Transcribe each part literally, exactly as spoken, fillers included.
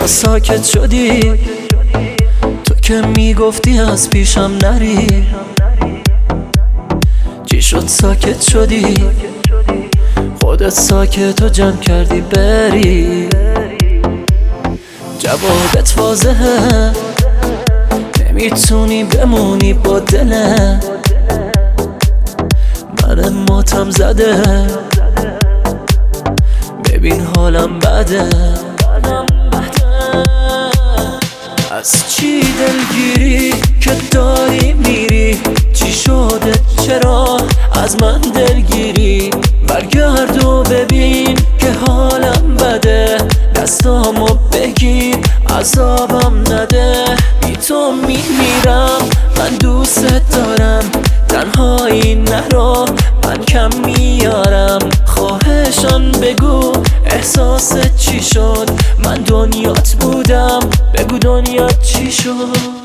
ساکت شدی، تو که میگفتی از پیشم نری. چی شد ساکت شدی؟ خودت ساکت و جمع کردی بری. جوابت واضحه، نمیتونی بمونی با دلم. من ماتم زده، ببین حالم بده. از چی دلگیری که داری میری؟ چی شده چرا از من دلگیری؟ برگرد و ببین که حالم بده، دستامو بگیر عذابم نده. بی تو میمیرم، من دوست دارم، تنهایی نرو، من کم میارم. خواهشان بگو احساست چی شد؟ من دنیات بودم، بگو دنیات چی شد؟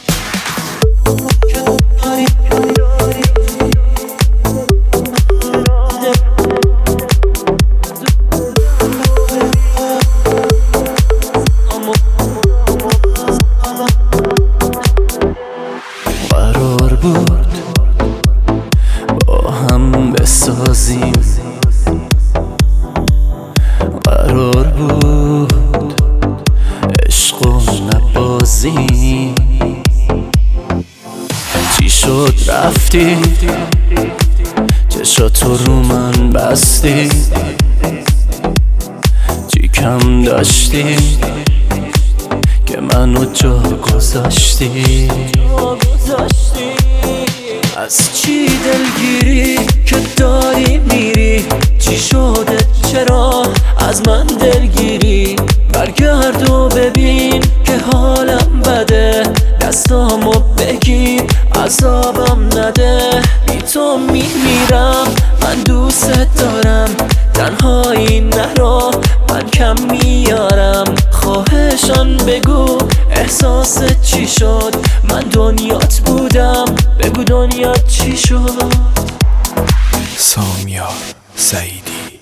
قرار بود با هم بسازیم، قرار بود عشق و نبازیم. چی شد رفتی؟ چشاتو رو من بستی؟ چی کم داشتی که منو جا گذاشتی؟ از چی دلگیری که داری میری؟ چی شده چرا از من دلگیری؟ برگرد و ببین که حالم بده، دستامو بگیر عذابم نده. بی تو میمیرم، من دوست دارم، تنهایی نرو، من کم میارم. خواهشان بگو احساست چی شد؟ من دنیات بودم، بگو دنیات چی شد؟ سامیار سعیدی.